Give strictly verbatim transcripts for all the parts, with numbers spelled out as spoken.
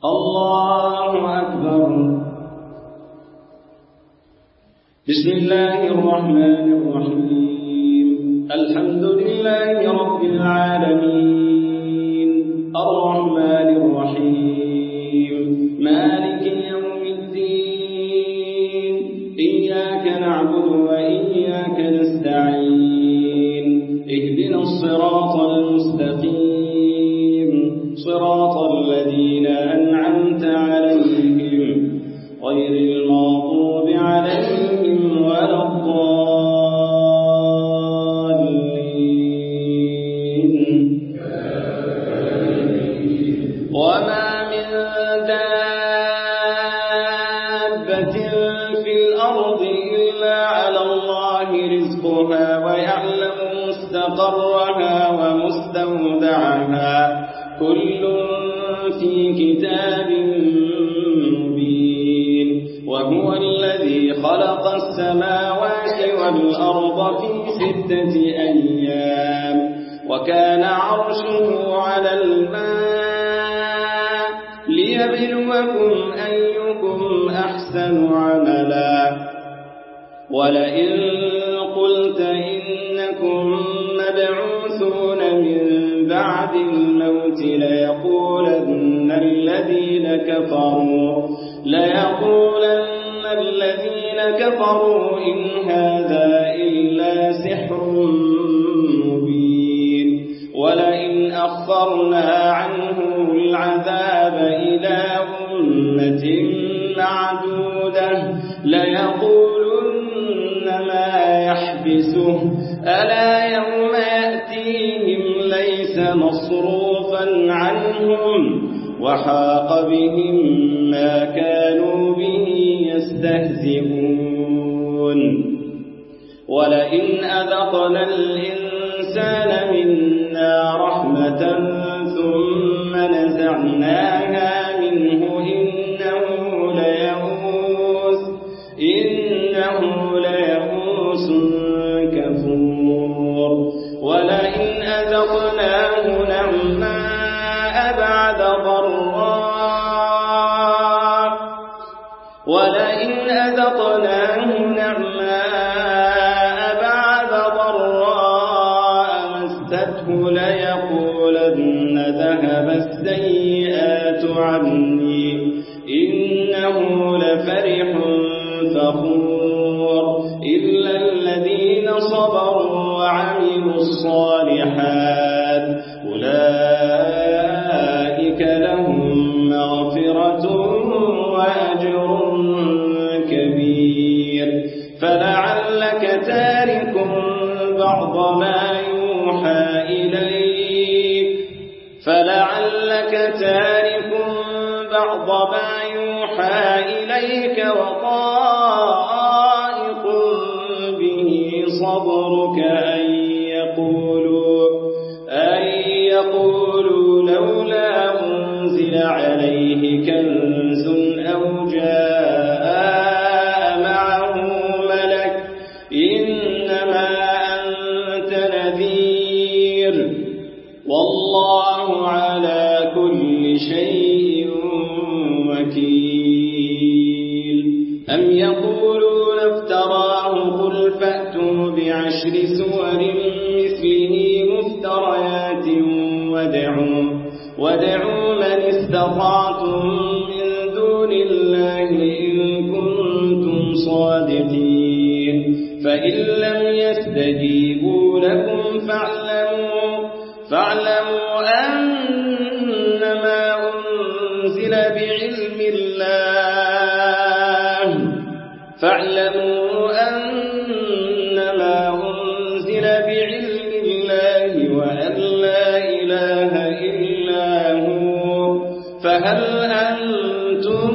الله أكبر. بسم الله الرحمن الرحيم. الحمد لله رب العالمين الرحمن الرحيم مالك يوم الدين إياك نعبد وإياك نستعين اهدنا الصراط المستقيم صراط الذين أنعمت عليهم غير المغضوب عليهم ولا الضالين. وما من دابة في الأرض إلا على الله رزقها ويعلم مستقرها ومستودعها كل في كتاب مبين. وهو الذي خلق السماوات والأرض في ستة أيام وكان عرشه على الماء ليبلوكم أيكم أحسن عملا. ولئن قلت إنكم مبعوثون من بعد الموت ليقولن الذين كفروا ليقولن الذين كفروا إن هذا إلا سحر مبين. ولئن أخرنا عنهم العذاب إلى أمة معدودة ليقولن ما يحبسه ألا يوم يأتيهم ليس مصروفا عنهم وحاق بهم ما كانوا به يستهزئون. ولئن أذقنا الإنسان منا رحمة ثم نزعناها منه إنه ليئوس إنه ليئوس كفور. ولئن أذقناه نعماء بعد ضراء ولئن أذقناه نعماء بعد ضراء مسته ليقولن ذهب السيئات عني إنه لفرح فخور. إلا الذين صبروا وعملوا الصالحات أولئك لهم مغفرة وأجر كبير. فلعلك تارك بعض ما يوحى إليك فلعلك تارك بعض ما يوحى إليك وضائق به صبرك أن يقولوا أن يقولوا لولا أنزل عليه كنز أو جاء معه ملك إنما أنت نذير والله على كل شيء وكيل. أم يقولون افتراه قل فأتوا بعشر سور مثله مفتريات ودعوا, ودعوا من استطعتم من دون الله إن كنتم صادقين. فإن لم يستجيبوا لكم فاعلموا, فاعلموا أنما أنزل بعلم الله فاعلموا أنما أنزل بعلم الله وأن لا إله إلا هو. فهل أنتم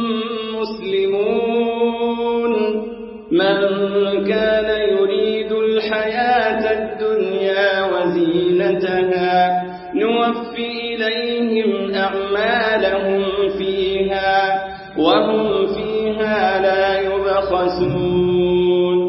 مسلمون؟ من كان يريد الحياة الدنيا وزينتها نوفي إليهم أعمالهم فيها وهم فيها لا يبخسون.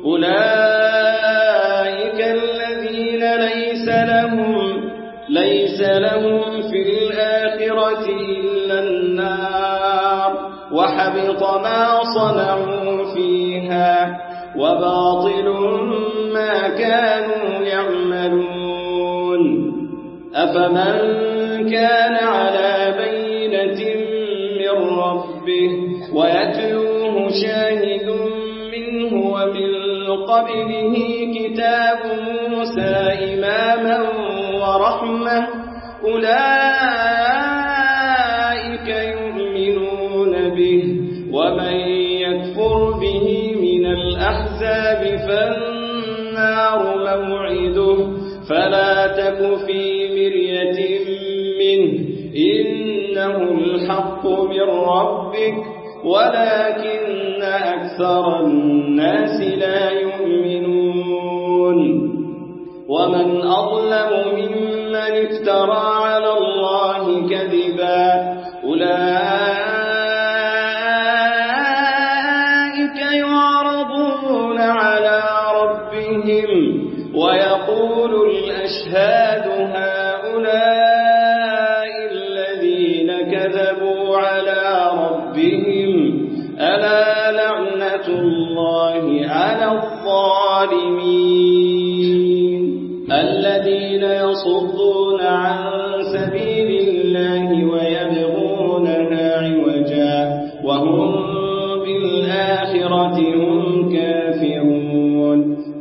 أولئك الذين ليس لهم ليس لهم في الآخرة إلا النار وحبط ما صنعوا فيها وباطل ما كانوا يعملون أفمن كان على بينة من ربه ويتلوه شاهد منه ومن قبله كتاب موسى إماما ورحمة أولئك يؤمنون به ومن يكفر به من الأحزاب فالنار موعده فلا تك في مرية منه إنه الحق من ربك ولكن أكثر الناس لا يؤمنون ومن أظلم ممن افترى على الله كذبا أولئك يعرضون على ربهم ويقول الأشهاد هؤلاء الذين كذبوا على ربهم ألا لعنة الله على الظالمين الذين يصدون عن سبيل الله ويبغونها عوجا وهم بالآخرة هم كافرون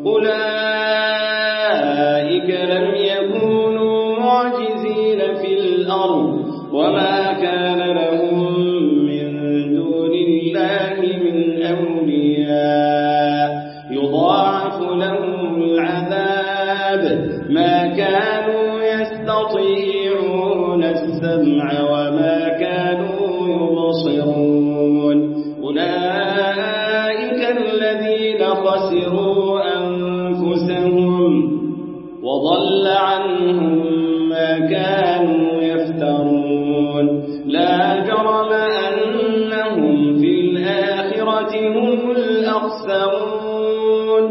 أولئك لم يكونوا معجزين في الأرض وما كان لهم من دون الله من أولياء يضاعف لهم العذاب ما كانوا يستطيعون السمع وما كانوا يبصرون أولئك الذين خسروا أنفسهم وضل عنهم ما كانوا يفترون لا جرم أنهم في الآخرة هم الأخسرون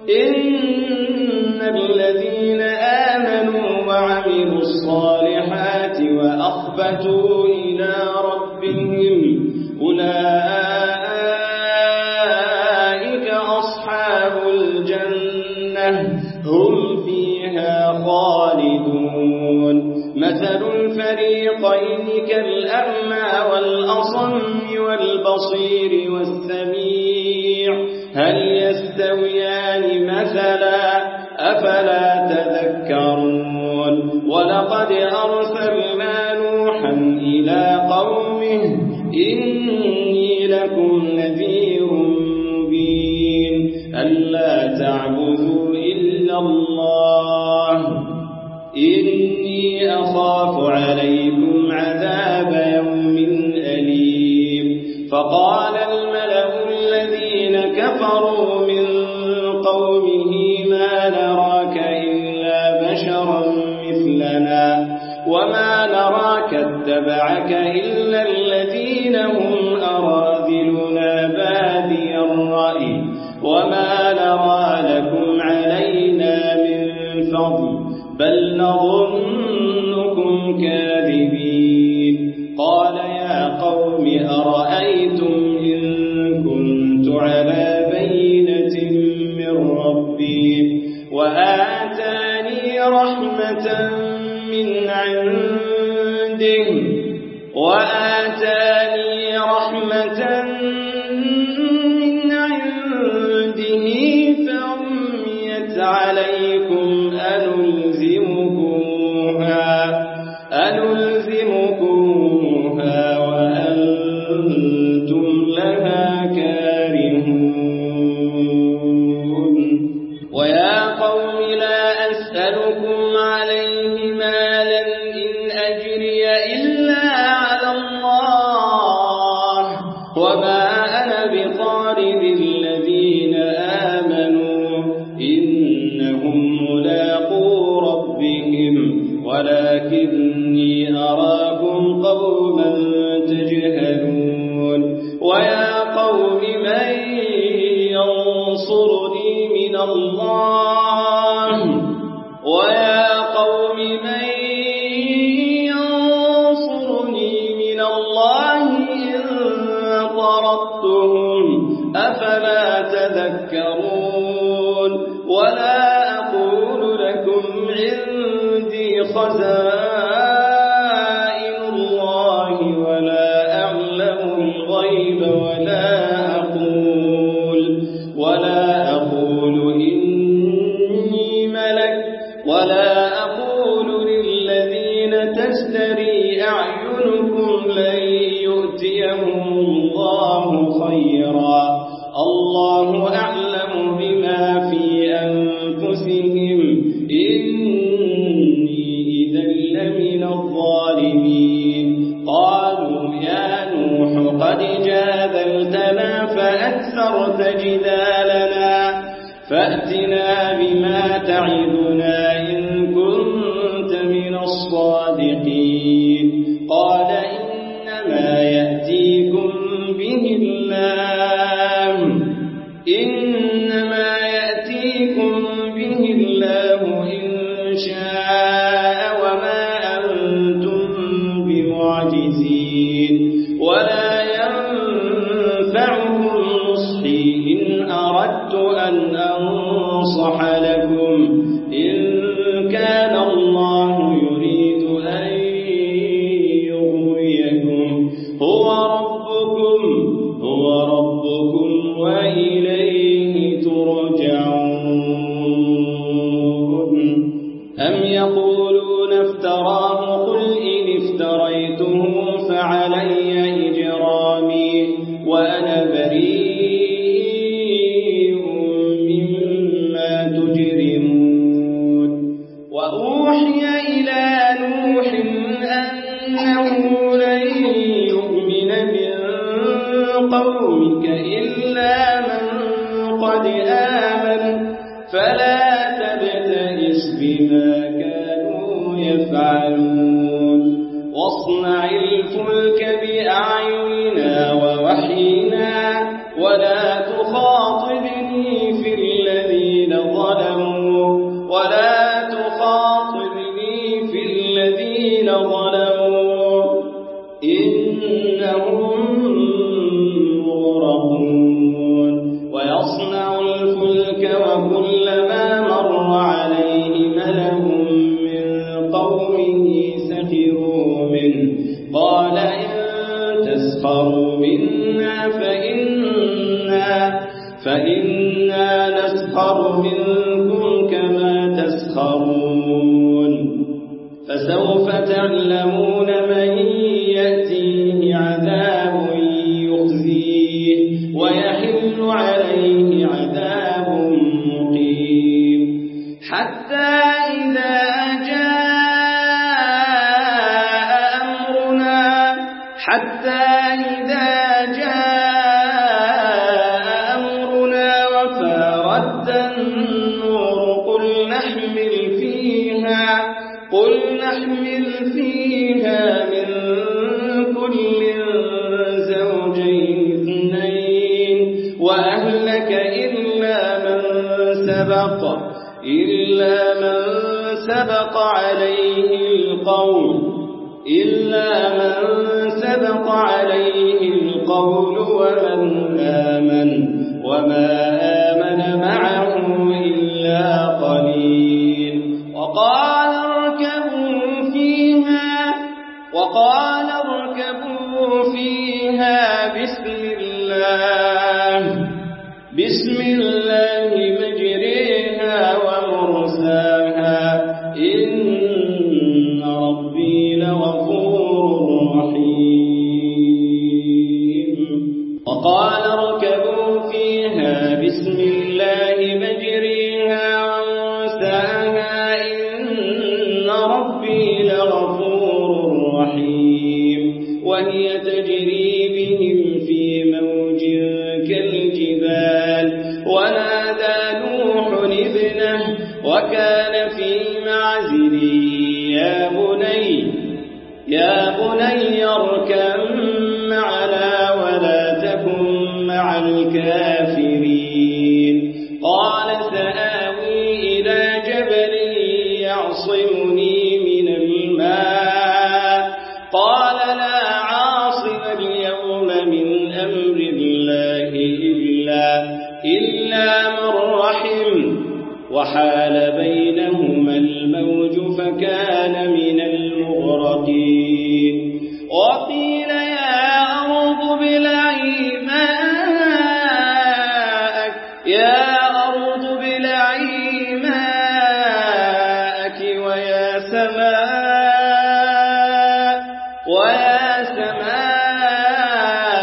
إن الذين آمنوا وعملوا الصالحات وأخبتوا إلى ربهم أولئك أصحاب الجنة هم فيها خالدون مثل الفريقين كالأعمى والأصم والبصير والسميع هل يستويان مثلا أفلا تذكرون ولقد أرسلنا نوحا إلى قومه إني لكم نذير مبين ألا تعبدوا إلا الله إني أخاف عليكم عذاب يوم أليم فقال الملأ الذين كفروا من قومه ما نراك إلا بشرا مثلنا وما نراك اتبعك إلا الذين هم أراذلنا بادي الرأي وما نرى لكم علينا من فضل بل نظنكم كاذبين قال يا قوم أرأيتم إن كنت على بينة من ربي وآتاني رحمة من عنده وآتاني رحمة من عنده فعميت عليكم أنلزمكموها أنلزمكموها وأنتم لها كارهون ويا قوم لا أسألكم عليه مالا إن أجري إلا على الله وما أنا بطارد الذين آمنوا إنهم ملاقو ربهم ولكني أراكم قوما تجهلون ويا قوم من ينصرني من الله ويا قوم من ينصرني من الله يؤتيهم الله خيرا الله أعلم بما في أنفسهم إني إذا لمن الظالمين قالوا يا نوح قد جادلتنا فأكثرت جدالنا فأتنا بما تعدنا إن كنت من الصادقين قال إنما يأتيكم به الله إنما يأتيكم به الله إن شاء وما أنتم بمعجزين ولا ينفعكم نصحي إن أردت أن أنصح لكم إن كان الله يريد أن يغويكم هو ربكم هو ربكم وإليه ترجعون أم يقولون افتراه قل إن افتريته فعلي إجرامي وأنا بريء مما تجرمون وأوحي إلى نوح أنه لن يؤمن من قومك إلا من قد آمن فلا تبتئس بما كانوا يفعلون واصنع الفلك بأعيننا ووحينا ولا تخاطبني في الذين ظلموا ولا تخاطبني في الذين ظلموا إنهم مغرقون ويصنع الفلك وكلما مر عليه ملأ من قومه سخروا منه قال إن تسخروا منا فإنا فإنا نسخر منكم كما تسخرون فسوف تعلمون من يأتيه عذاب يخزيه ويحل عليه عذاب مقيم حتى إذا جاء أمرنا حتى إذا جاء أمرنا وفارت النور قل نحمل فيها قل نحمل فيها من كل زوجين اثنين وأهلك إلا من سبق إلا من سبق عليه القول إلا من سبق عليه القول ومن آمن وما آمن معه إلا قليل وقال اركبوا فيها وقال اركبوا فيها بسم الله بسم الله مجريها ومرساها إن ربي لغفور رحيم وقال اركبوا فيها بسم الله مجريها ومرساها إن ربي لغفور رحيم وهي تجري بهم في موج كالجبال ونادى نوح ابنه وكان في معزل يا بني يا بني اركب معنا ولا تكن مع الكافرين قال سآوي إلى جبل يعصمني من الماء قال لا عاصم اليوم من أمر الله إلا إلا من رحم وحال بينهما الموج فكان من المغرقين وقيل يا أرض ابلعي ماءك يا أرض ابلعي ماءك ويا سماء ويا سماء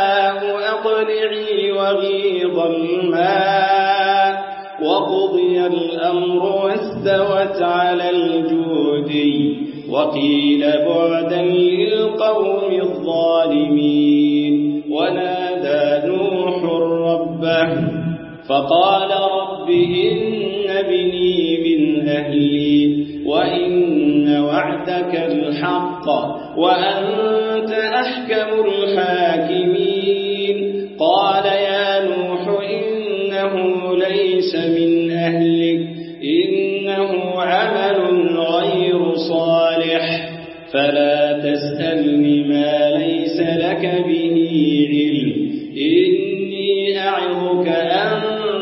الأمر واستوت على الجودي وقيل بعدا للقوم الظالمين. ونادى نوح ربه فقال رب إن ابني من أهلي وإن وعدك الحق وأنت أحكم الحاكمين. قال يا نوح إنه ليس من أهلك إنه عمل غير صالح فلا تسألني ما ليس لك به علم إني أعظك أن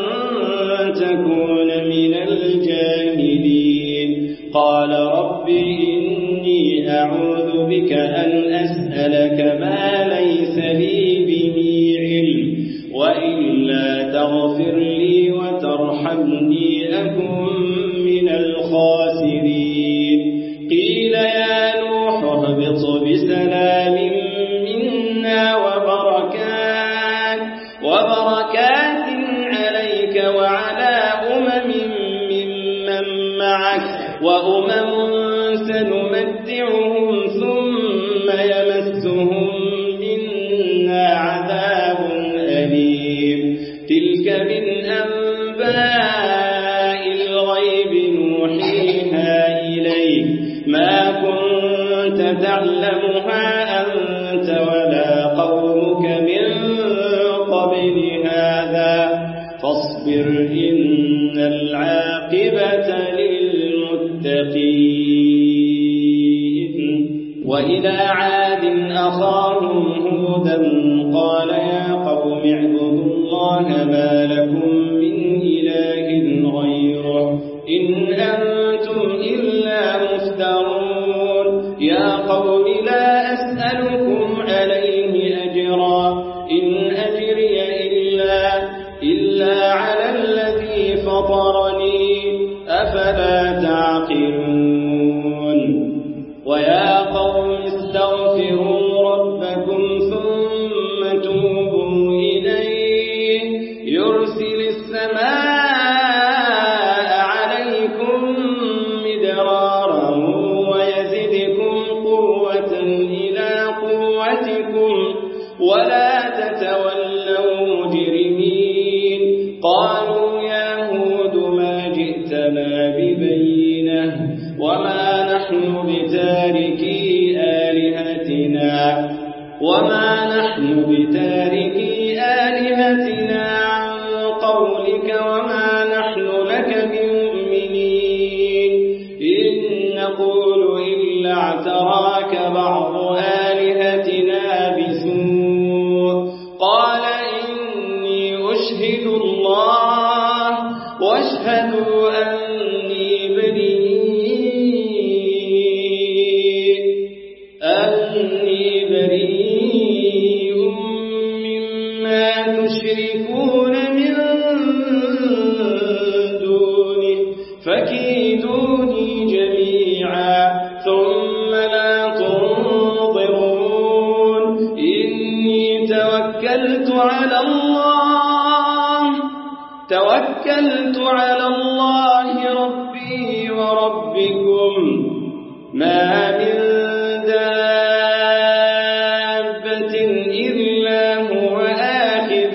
تكون من الجاهلين. قال رب إني أعوذ بك أن أسألك ما ليس لي به علم وإلا تغفر لي وترحمني أكن من الخاسرين. قيل يا نوح اهبط بسلام منا وبركات وبركات عليك وعلى أمم ممن معك وأمم سنمتعهم ثم يمسهم منا عذاب أليم. تلك من أنباء الغيب نوحيها إليك ما كنت تعلمها أنت ولا قومك من قبل هذا فاصبر إن العاقبة للمتقين. وإلى عاد أخاهم هودا قال يا قوم اعبدوا الله ما لكم من إله غيره إن أنتم إلا مفترون. يا قوم لا أسألكم عليه أجرا إن أجري إلا, إلا على الذي فطرني أفلا تعقلون. ويا قوم استغفروا ربكم ثم توبوا إليه يرسل السماء عليكم مدرارا ويزدكم قوة إلى قوتكم ولا تتولوا مجرمين. قالوا يا هود ما جئتنا ببينة وما نحن بتاركي آلهتنا وما نحن بتاركي آلهتنا عن قولك وما نحن لك بمؤمنين إن نقول إلا اعتراك بعض آلهتنا بسوء. قال إني أشهد الله واشهدوا أني بريء أني بريء مما تشركون من دونه فكيدوني جميعا ثم لا تنظرون. إني توكلت على الله توكلت على الله ربي وربكم ما من دابة إلا هو آخذ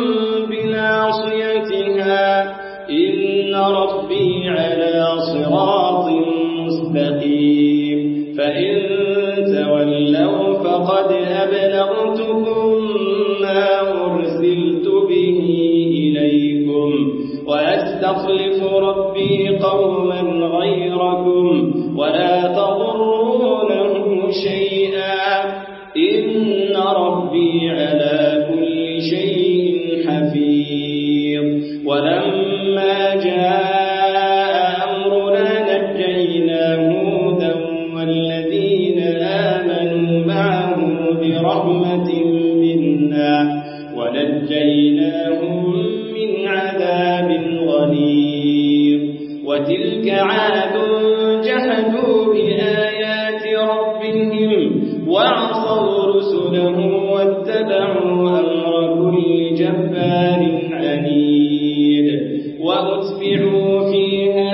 بناصيتها إن ربي على صراط مستقيم. فإن تولوا فقد أبلغتكم ما أرسلت به إليكم وأستخلف ربي قوما غيركم ولا تضرونه شيئا إن ربي على كل شيء حفيظ. ولما جاء أمرنا نجينا هودا والذين آمنوا معه برحمة منا ونجيناهم من عذاب غليظ. وتلك عاد جحدوا بآيات ربهم وعصوا رسله واتبعوا أمر كل جبار عنيد وأتبعوا في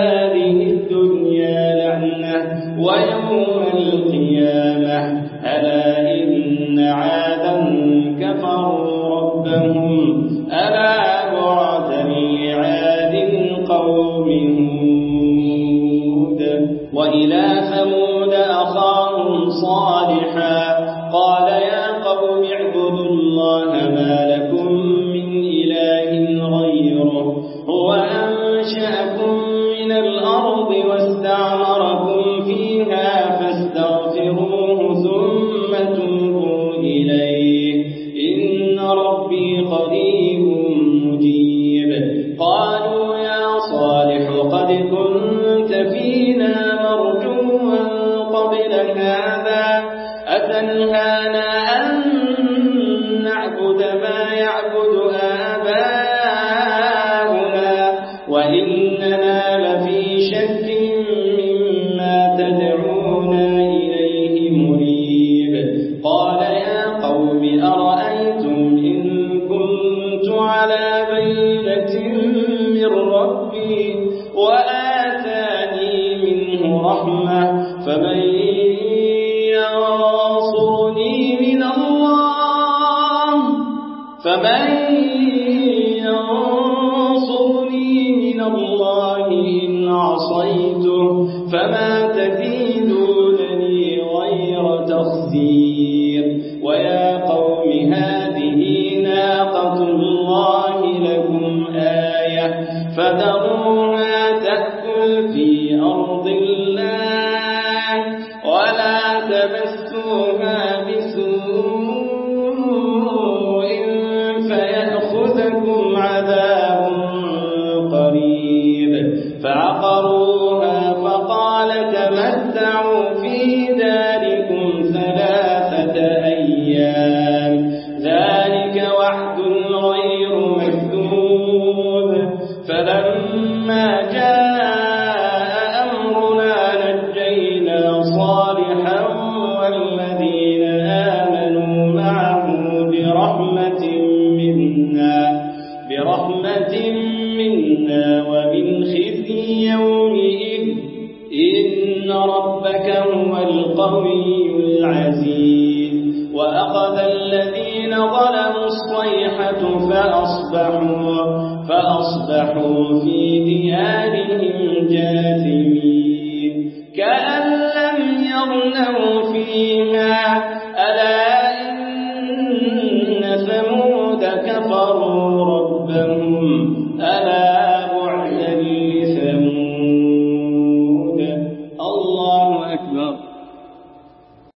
ألا بعدا لعاد قوم هود. وإلى ثمود أخاهم صالحا قال يا قوم اعبدوا الله ما لكم من إله غيره هو أنشأكم من الأرض واستعمركم فيها فاستغفروه ثم توبوا إليه إن ربي قريب مجيب. قالوا يا صالح قد كنت فينا مرجوا قبل هذا أتنهانا أن نعبد ما يعبد آباؤنا وإننا لفي شك مما تدعونا إليه مريب. قال يا قوم أرأيتم إن كنت على بينة من ربي وآتاني منه رحمة فمن ينصرني من الله فمن ينصرني من الله إن عصيته فما تزيدونني غير تخسير. ويا قوم هذه ناقة الله لكم آية فذروها تأكل في أرض الله ولا تمسوها بسوء فيأخذكم عذاب قريب. فعقروها فقال تمتعوا في داركم ثلاثة أيام ذلك وعد غير مكذوب. فلما جاء أمرنا نجينا صالحا والذين آمنوا معه برحمة منا برحمة منا ومن خزي يومئذ إن ربك هو القوي العزيز. وأخذ الذين ظلموا الصيحة فأصبحوا فأصبحوا في ديارهم جاثمين كأن لم يغنوا فيها ألا إن ثمود كفروا ربهم ألا